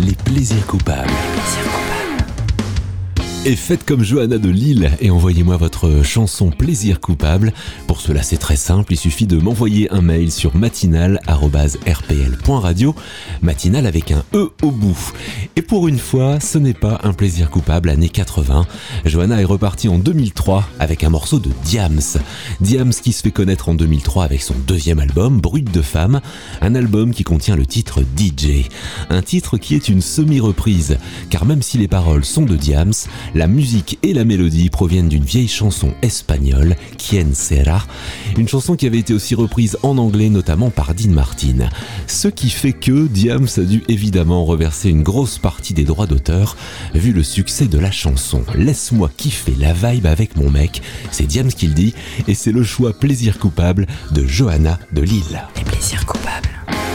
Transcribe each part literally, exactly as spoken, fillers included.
les plaisirs coupables. Et faites comme Johanna de Lille et envoyez-moi votre chanson Plaisir coupable. Pour cela, c'est très simple, il suffit de m'envoyer un mail sur matinale arobase r p l point radio, matinale avec un E au bout. Et pour une fois, ce n'est pas un plaisir coupable années quatre-vingts. Johanna est repartie en deux mille trois avec un morceau de Diams. Diams qui se fait connaître en deux mille trois avec son deuxième album, Brut de femme, un album qui contient le titre D J. Un titre qui est une semi-reprise, car même si les paroles sont de Diams, la musique et la mélodie proviennent d'une vieille chanson espagnole, Quien Sera, une chanson qui avait été aussi reprise en anglais, notamment par Dean Martin. Ce qui fait que Diams a dû évidemment reverser une grosse partie des droits d'auteur, vu le succès de la chanson. Laisse-moi kiffer la vibe avec mon mec, c'est Diams qui le dit, et c'est le choix Plaisir coupable de Johanna de Lille. Les plaisirs coupables.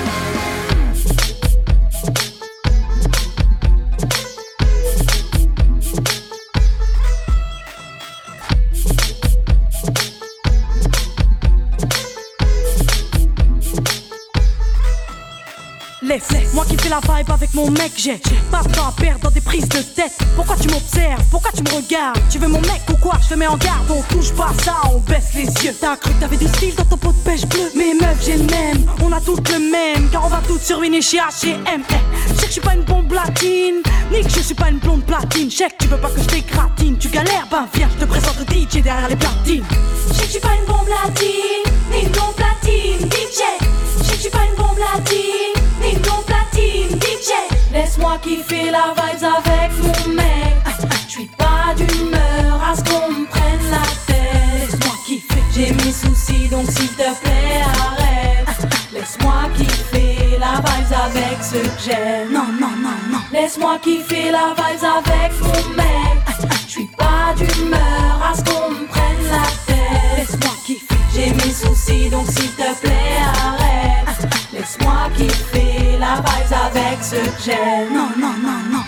Laisse-moi kiffer la vibe avec mon mec, j'ai pas de temps à perdre dans des prises de tête. Pourquoi tu m'observes, pourquoi tu me regardes? Tu veux mon mec ou quoi? Je te mets en garde, on touche pas ça, on baisse les yeux. T'as cru que t'avais du style dans ton pot de pêche bleu? Mais meuf j'ai le même, on a toutes le même, car on va toutes sur une chez H et M. Je sais que je suis pas une bombe latine, ni que je suis pas une blonde platine. Je sais que tu veux pas que je t'écratine, tu galères, ben viens, je te présente le D J derrière les platines. Je sais que je suis pas une bombe latine, ni une blonde platine, D J. Je sais que je suis pas une bombe latine, ni une blonde platine, D J. Laisse-moi kiffer la vibes avec mon mec. Je suis pas d'humeur à ce qu'on me prenne la tête. Laisse-moi kiffer, j'ai mes soucis donc s'il te plaît arrête. Laisse-moi kiffer la vibes avec ceux que j'aime. Non, non, non, non. Laisse-moi kiffer la vibes avec mon mec. Je suis pas d'humeur à ce qu'on me prenne la tête. Laisse-moi kiffer, j'ai mes soucis donc s'il te plaît arrête. Laisse-moi kiffer la vibes avec ceux que j'aime. non, non, non, non.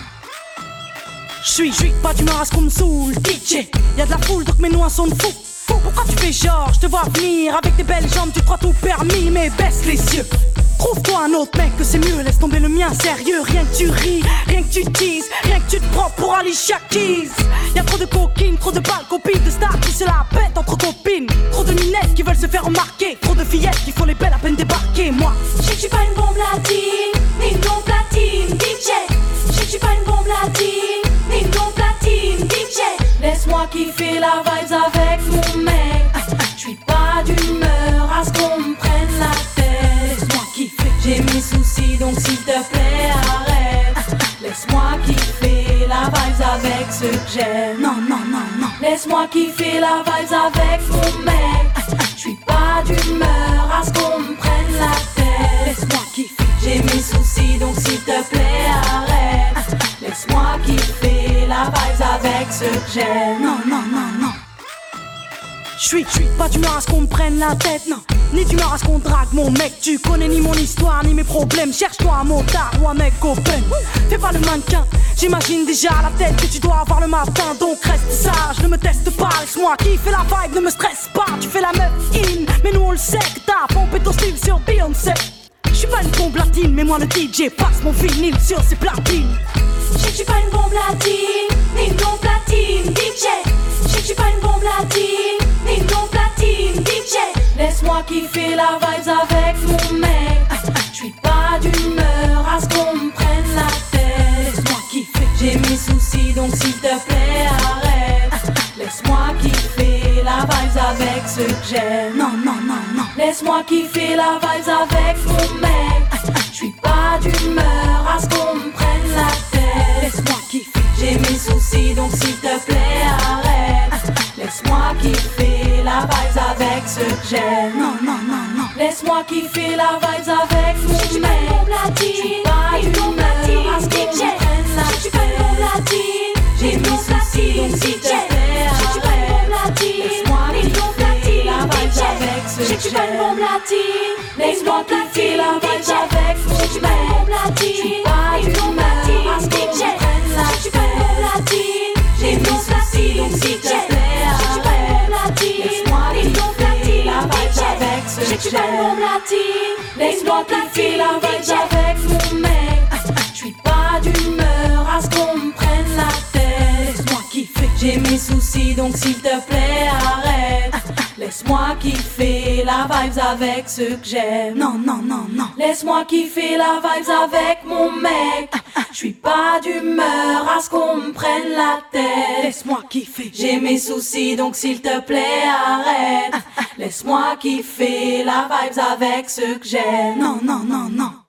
J'suis, j'suis pas d'humeur à ce qu'on me saoule, D J. Y'a de la foule donc mes noix sont de fou. Pourquoi tu fais genre, je te vois venir avec tes belles jambes, tu crois tout permis, mais baisse les yeux. Trouve-toi un autre mec que c'est mieux, laisse tomber le mien, sérieux. Rien que tu ris, rien que tu teases, rien que tu te prends pour Alicia Keys. Y'a trop de coquines, trop de balles, copines de stars qui se la pètent entre copines. Trop de minettes qui veulent se faire remarquer, trop de fillettes qui font les belles à peine débarquer. Moi, je sais que je suis pas une bombe latine, ni une blonde platine, D J. Je sais que je suis pas une bombe latine, ni une blonde platine, D J. Laisse-moi kiffer la vibes avec mon mec. Je suis pas d'humeur à ce qu'on me prenne la tête. laisse-moi kiffer, j'ai mes soucis donc s'il te plaît arrête. Laisse-moi kiffer la vibes avec ceux que j'aime. non, non, non, non. Laisse-moi kiffer la vibes avec mon mec. Je suis pas d'humeur à ce qu'on me prenne la tête. Laisse-moi kiffer, j'ai mes soucis donc s'il te plaît arrête. Laisse-moi kiffer la vibes avec ceux que j'aime. non, non, non, non. J'suis, j'suis pas d'humeur à ce qu'on me prenne la tête, non. Ni d'humeur à ce qu'on drague mon mec. Tu connais ni mon histoire ni mes problèmes. Cherche-toi un motard ou un mec open. Fais pas le mannequin, j'imagine déjà la tête que tu dois avoir le matin. Donc reste sage, ne me teste pas. Laisse-moi kiffer la vibe, ne me stresse pas. Tu fais la meuf in, mais nous on le sait que t'as pompé ton style sur Beyoncé. J'suis pas une bombe latine, mais moi le D J passe mon vinyle sur ses platines. Je sais que je suis pas une bombe latine, ni une blonde platine, D J. Je sais que je suis pas une bombe latine, ni une blonde platine, D J. Laisse-moi kiffer la vibes avec mon mec. Je suis pas d'humeur à ce qu'on me prenne la tête. Laisse-moi kiffer, j'ai mes soucis donc s'il te plaît arrête. Laisse-moi kiffer la vibes avec ceux que j'aime. non, non, non, non. Laisse-moi kiffer la vibes avec mon mec. Je suis pas d'humeur à ce qu'on me prenne la tête. Laisse-moi kiffer, j'ai mes soucis donc s'il te plaît arrête. Laisse-moi kiffer la vibes avec ceux que j'aime. non, non, non, non. Laisse-moi kiffer la vibes avec mon mec. Je suis pas d'humeur à ce qu'on me prenne la tête. Je suis pas une bombe latine, j'ai mes soucis donc s'il te plaît arrête. Laisse-moi kiffer la vibes avec ceux Je que suis pas une bombe j'aime. latine, Laisse-moi kiffer la vibes avec mon je suis pas une bombe mec. latine, Je suis pas une bombe d'humeur à ce latine, qu'on D J. me prenne la Je suis pas une bombe tête. latine, J'ai mes soucis donc s'il te plaît arrête. Laisse-moi kiffer la vibes avec ceux Je que suis pas une bombe j'aime. latine, Laisse-moi kiffer la vibes avec mon mec. Je suis pas pas d'humeur à ce qu'on me prenne la tête. Laisse-moi kiffer, j'ai mes soucis donc s'il te plaît arrête. Laisse-moi kiffer la vibes avec ceux que j'aime. Non, non, non, non. Laisse-moi kiffer la vibes avec mon mec. J'suis pas d'humeur à ce qu'on me prenne la tête. Laisse-moi kiffer, j'ai mes soucis donc s'il te plaît arrête. Laisse-moi kiffer la vibes avec ceux que j'aime. Non, non, non, non.